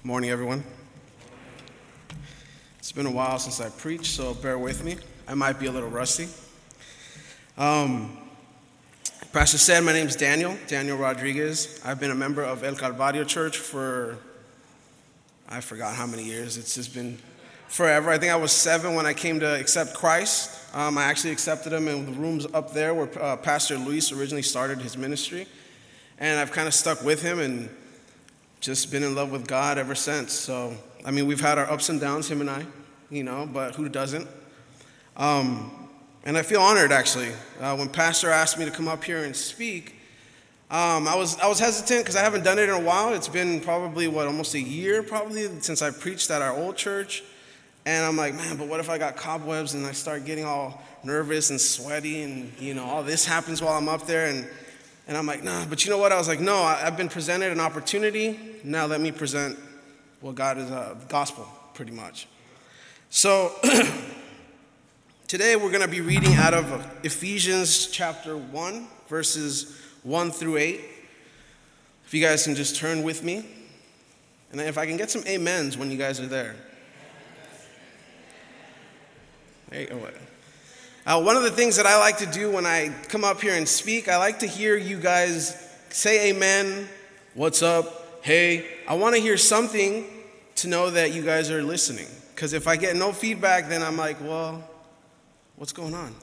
Morning, everyone. It's been a while since I preached, so bear with me. I might be a little rusty. Pastor said, my name is Daniel Rodriguez. I've been a member of El Calvario Church for, I forgot how many years. It's just been forever. I think I was 7 when I came to accept Christ. I actually accepted him in the rooms up there where Pastor Luis originally started his ministry. And I've kind of stuck with him and just been in love with God ever since. So, I mean, we've had our ups and downs, him and I, but who doesn't? And I feel honored, actually. When Pastor asked me to come up here and speak, I was hesitant because I haven't done it in a while. It's been probably, almost a year probably since I preached at our old church. And I'm like, man, but what if I got cobwebs and I start getting all nervous and sweaty and, all this happens while I'm up there. And I'm like, nah, but you know what? I was like, no, I've been presented an opportunity. Now let me present what God is, the gospel, pretty much. So today we're going to be reading out of Ephesians chapter 1, verses 1 through 8. If you guys can just turn with me. And if I can get some amens when you guys are there. Hey, one of the things that I like to do when I come up here and speak, I like to hear you guys say amen, what's up, hey. I want to hear something to know that you guys are listening. Because if I get no feedback, then I'm like, well, what's going on?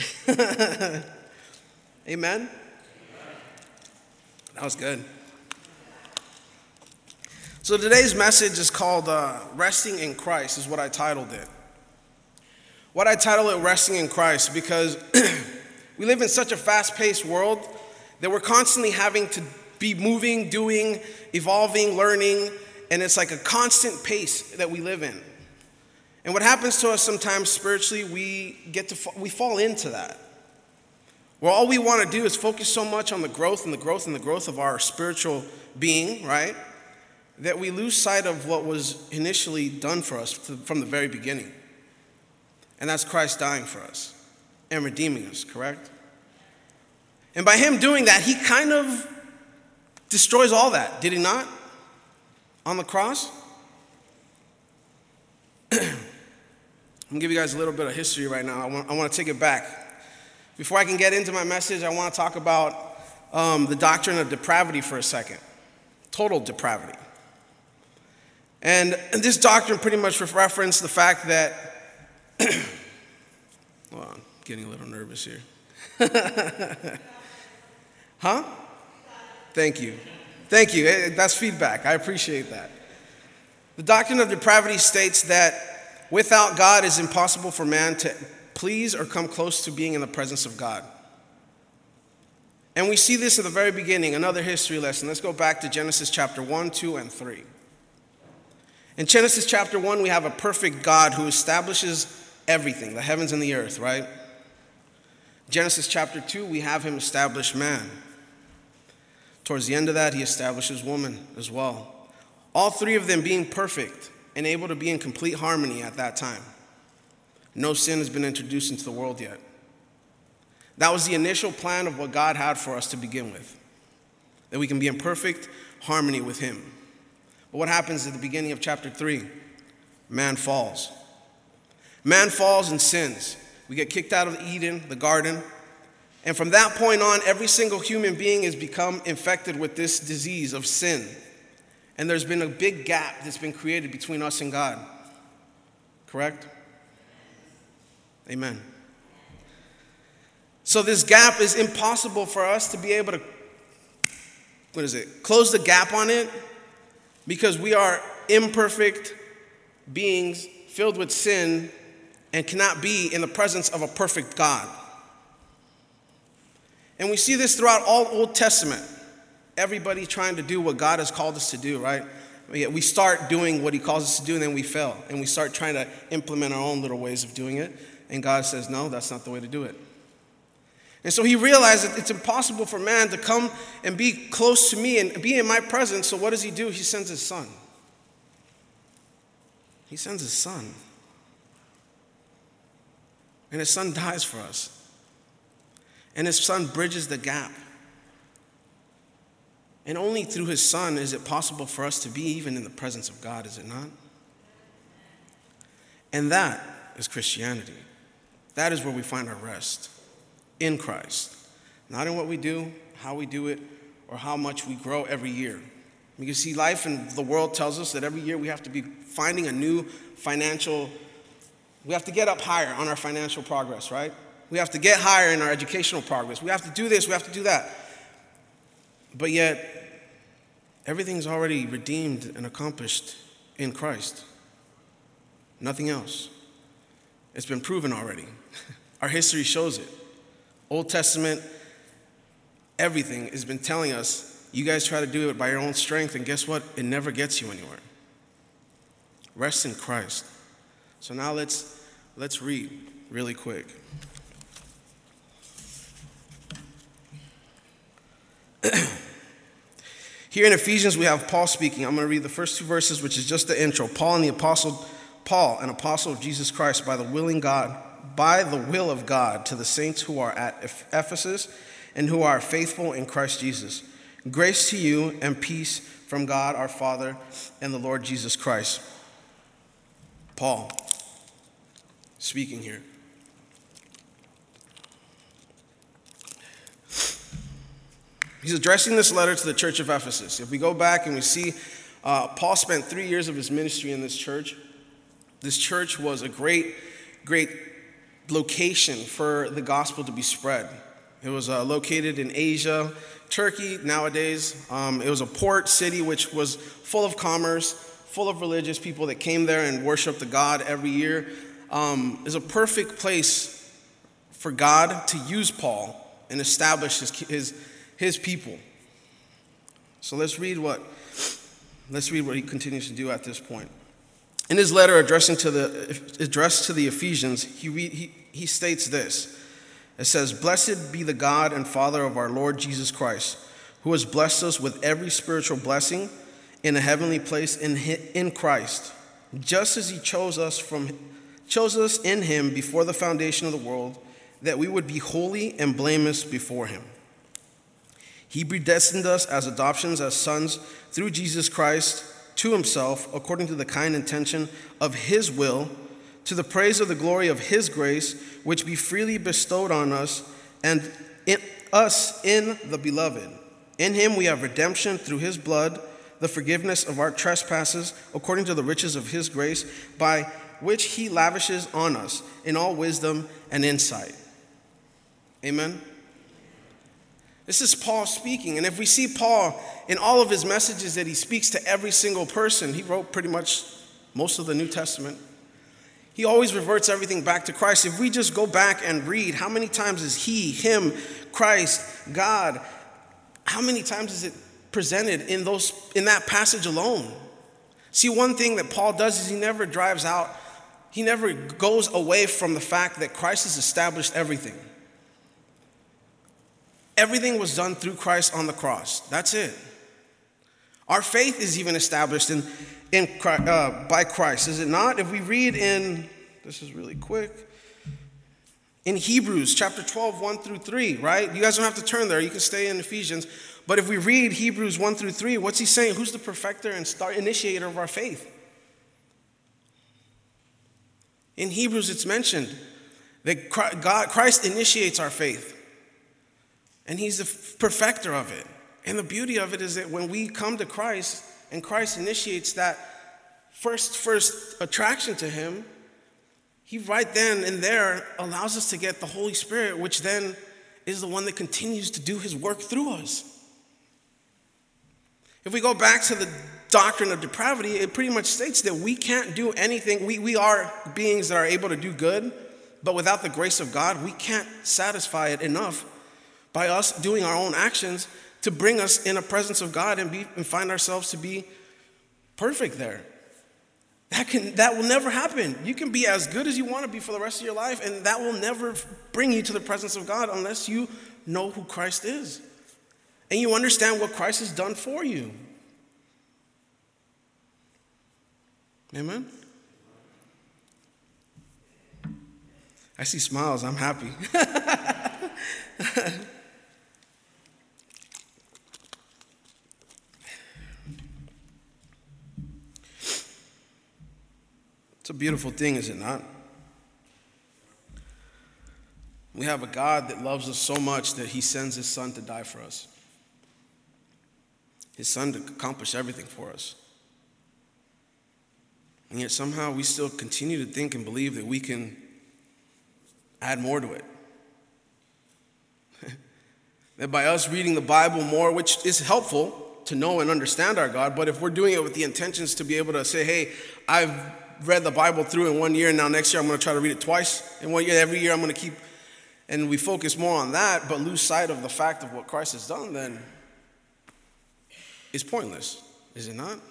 Amen? That was good. So today's message is called Resting in Christ, is what I titled it. What I title it Resting in Christ, because we live in such a fast-paced world that we're constantly having to be moving, doing, evolving, learning, and it's like a constant pace that we live in. And what happens to us sometimes spiritually, we fall into that. Where all we want to do is focus so much on the growth and the growth and the growth of our spiritual being, right? That we lose sight of what was initially done for us from the very beginning. And that's Christ dying for us and redeeming us, correct? And by him doing that, he kind of destroys all that, did he not? On the cross? I'm going to give you guys a little bit of history right now. I want to take it back. Before I can get into my message, I want to talk about the doctrine of depravity for a second. Total depravity. And this doctrine pretty much referenced the fact that well, I'm getting a little nervous here. Huh? Thank you. That's feedback. I appreciate that. The doctrine of depravity states that without God, it is impossible for man to please or come close to being in the presence of God. And we see this at the very beginning, another history lesson. Let's go back to Genesis chapter 1, 2, and 3. In Genesis chapter 1, we have a perfect God who establishes everything, the heavens and the earth, right? Genesis chapter 2, we have him establish man. Towards the end of that, he establishes woman as well. All three of them being perfect and able to be in complete harmony at that time. No sin has been introduced into the world yet. That was the initial plan of what God had for us to begin with, that we can be in perfect harmony with him. But what happens at the beginning of chapter 3? Man falls. Man falls and sins. We get kicked out of Eden, the garden. And from that point on, every single human being has become infected with this disease of sin. And there's been a big gap that's been created between us and God. Correct? Amen. So this gap is impossible for us to be able to, close the gap on it, because we are imperfect beings filled with sin and cannot be in the presence of a perfect God. And we see this throughout all Old Testament. Everybody trying to do what God has called us to do, right? We start doing what he calls us to do, and then we fail. And we start trying to implement our own little ways of doing it. And God says, no, that's not the way to do it. And so he realized that it's impossible for man to come and be close to me and be in my presence. So what does he do? He sends his son. He sends his son. And his son dies for us. And his son bridges the gap. And only through his Son is it possible for us to be even in the presence of God, is it not? And that is Christianity. That is where we find our rest, in Christ. Not in what we do, how we do it, or how much we grow every year. You see, life in the world tells us that every year we have to be finding a new we have to get up higher on our financial progress, right? We have to get higher in our educational progress. We have to do this, we have to do that. But yet, everything's already redeemed and accomplished in Christ. Nothing else. It's been proven already. Our history shows it. Old Testament, everything has been telling us, you guys try to do it by your own strength, and guess what? It never gets you anywhere. Rest in Christ. So now let's read really quick. Here in Ephesians, we have Paul speaking. I'm going to read the first 2 verses, which is just the intro. Paul, an apostle of Jesus Christ, by the will of God, to the saints who are at Ephesus and who are faithful in Christ Jesus. Grace to you and peace from God our Father and the Lord Jesus Christ. Paul speaking here. He's addressing this letter to the church of Ephesus. If we go back and we see Paul spent 3 years of his ministry in this church. This church was a great location for the gospel to be spread. It was located in Asia, Turkey nowadays. It was a port city which was full of commerce, full of religious people that came there and worshiped the God every year. It was a perfect place for God to use Paul and establish his people. So let's read what he continues to do at this point. In his letter addressed to the Ephesians, he states this. It says, "Blessed be the God and Father of our Lord Jesus Christ, who has blessed us with every spiritual blessing in a heavenly place in Christ, just as he chose us in him before the foundation of the world, that we would be holy and blameless before him. He predestined us as adoptions as sons through Jesus Christ to himself, according to the kind intention of his will, to the praise of the glory of his grace, which he freely bestowed on us and in the beloved. In him we have redemption through his blood, the forgiveness of our trespasses, according to the riches of his grace, by which he lavishes on us in all wisdom and insight." Amen. This is Paul speaking, and if we see Paul in all of his messages that he speaks to every single person, he wrote pretty much most of the New Testament. He always reverts everything back to Christ. If we just go back and read, how many times is he, him, Christ, God, how many times is it presented in that passage alone? See, one thing that Paul does is he never goes away from the fact that Christ has established everything. Everything was done through Christ on the cross. That's it. Our faith is even established by Christ, is it not? If we read this is really quick, in Hebrews chapter 12, 1 through 3, right? You guys don't have to turn there. You can stay in Ephesians. But if we read Hebrews 1 through 3, what's he saying? Who's the perfecter and initiator of our faith? In Hebrews, it's mentioned that Christ initiates our faith. And he's the perfecter of it. And the beauty of it is that when we come to Christ and Christ initiates that first attraction to him, he right then and there allows us to get the Holy Spirit, which then is the one that continues to do his work through us. If we go back to the doctrine of depravity, it pretty much states that we can't do anything. We are beings that are able to do good, but without the grace of God, we can't satisfy it enough by us doing our own actions to bring us in the presence of God and find ourselves to be perfect there. That will never happen. You can be as good as you want to be for the rest of your life, and that will never bring you to the presence of God unless you know who Christ is and you understand what Christ has done for you. Amen? I see smiles. I'm happy. It's a beautiful thing, is it not? We have a God that loves us so much that he sends his son to die for us. His son to accomplish everything for us. And yet somehow we still continue to think and believe that we can add more to it. That by us reading the Bible more, which is helpful to know and understand our God, but if we're doing it with the intentions to be able to say, hey, I've read the Bible through in 1 year, and now next year I'm going to try to read it twice. And 1 year, every year I'm going to keep, and we focus more on that, but lose sight of the fact of what Christ has done, then it's pointless, is it not?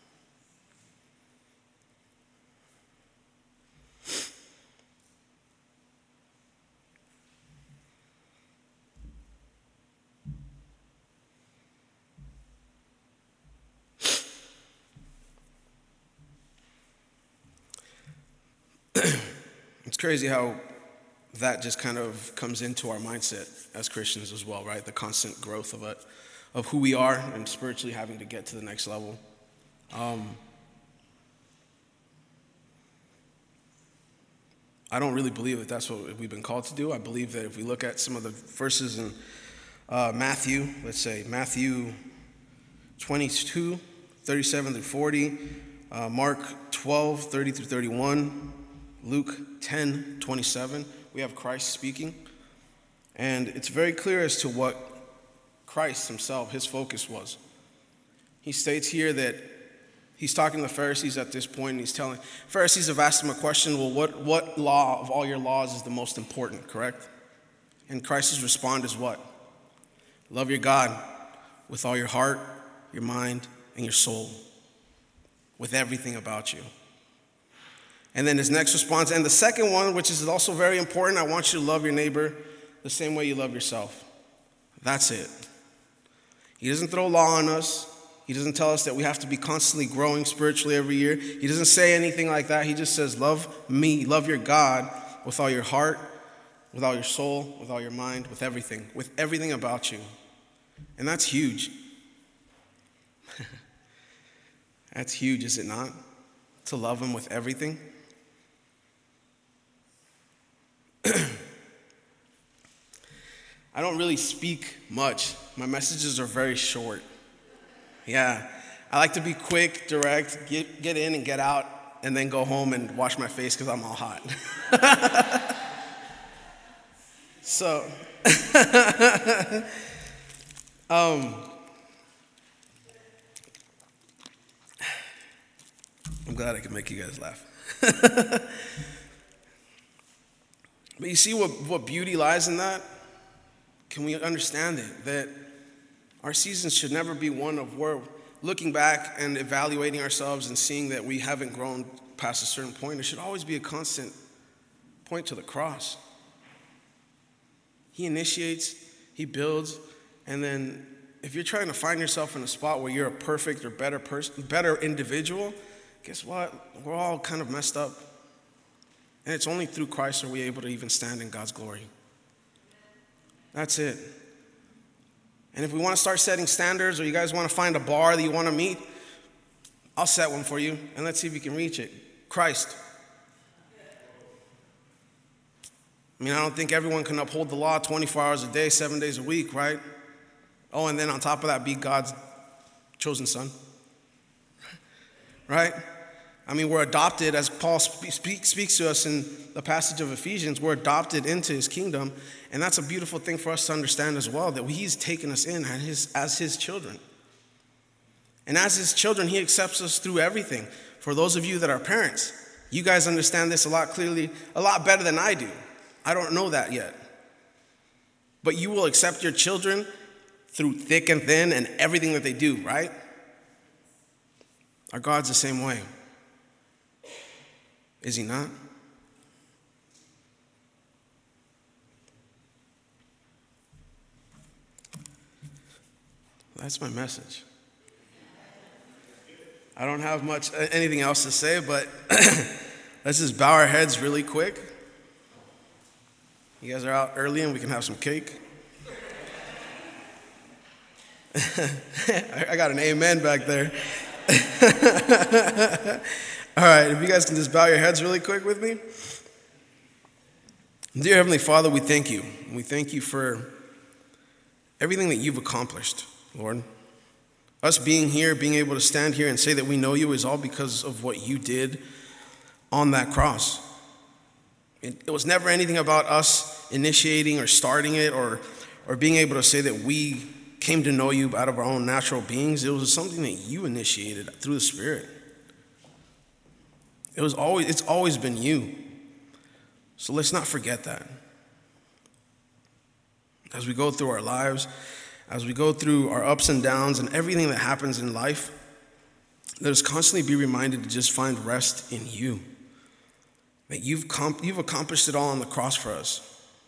It's crazy how that just kind of comes into our mindset as Christians as well, right? The constant growth of it, of who we are and spiritually having to get to the next level. I don't really believe that that's what we've been called to do. I believe that if we look at some of the verses in Matthew, let's say Matthew 22, 37 through 40, Mark 12, 30 through 31, Luke 10, 27, we have Christ speaking. And it's very clear as to what Christ himself, his focus was. He states here that he's talking to the Pharisees at this point, and he's telling, Pharisees have asked him a question, well, what law of all your laws is the most important, correct? And Christ's response is what? Love your God with all your heart, your mind, and your soul, with everything about you. And then his next response, and the second one, which is also very important, I want you to love your neighbor the same way you love yourself. That's it. He doesn't throw law on us. He doesn't tell us that we have to be constantly growing spiritually every year. He doesn't say anything like that. He just says, love me, love your God with all your heart, with all your soul, with all your mind, with everything about you. And that's huge. That's huge, is it not? To love him with everything. I don't really speak much. My messages are very short. Yeah, I like to be quick, direct, get in and get out, and then go home and wash my face because I'm all hot. So, I'm glad I could make you guys laugh. But you see what beauty lies in that? Can we understand it? That our seasons should never be one of we're looking back and evaluating ourselves and seeing that we haven't grown past a certain point. It should always be a constant point to the cross. He initiates, he builds, and then if you're trying to find yourself in a spot where you're a perfect or better person, better individual, guess what? We're all kind of messed up. And it's only through Christ are we able to even stand in God's glory. That's it. And if we want to start setting standards, or you guys want to find a bar that you want to meet, I'll set one for you, and let's see if you can reach it. Christ. I mean, I don't think everyone can uphold the law 24 hours a day, 7 days a week, right? Oh, and then on top of that, be God's chosen son. Right? I mean, we're adopted, as Paul speaks to us in the passage of Ephesians, we're adopted into his kingdom, and that's a beautiful thing for us to understand as well, that he's taken us in as his children. And as his children, he accepts us through everything. For those of you that are parents, you guys understand this a lot better than I do. I don't know that yet. But you will accept your children through thick and thin and everything that they do, right? Our God's the same way. Is he not? That's my message. I don't have anything else to say, but let's just bow our heads really quick. You guys are out early and we can have some cake. I got an amen back there. All right, if you guys can just bow your heads really quick with me. Dear Heavenly Father, we thank you. We thank you for everything that you've accomplished, Lord. Us being here, being able to stand here and say that we know you is all because of what you did on that cross. It was never anything about us initiating or starting it or being able to say that we came to know you out of our own natural beings. It was something that you initiated through the Spirit. It's always been you. So let's not forget that. As we go through our lives, as we go through our ups and downs and everything that happens in life, let us constantly be reminded to just find rest in you. That you've accomplished it all on the cross for us.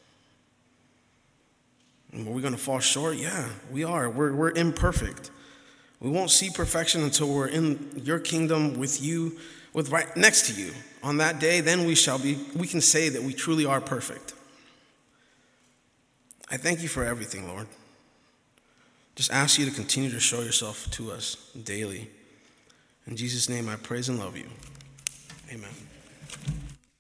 And are we going to fall short? Yeah, we are. We're imperfect. We won't see perfection until we're in your kingdom with you, with right next to you. On that day, then we can say that we truly are perfect. I thank you for everything, Lord. Just ask you to continue to show yourself to us daily. In Jesus' name I praise and love you. Amen.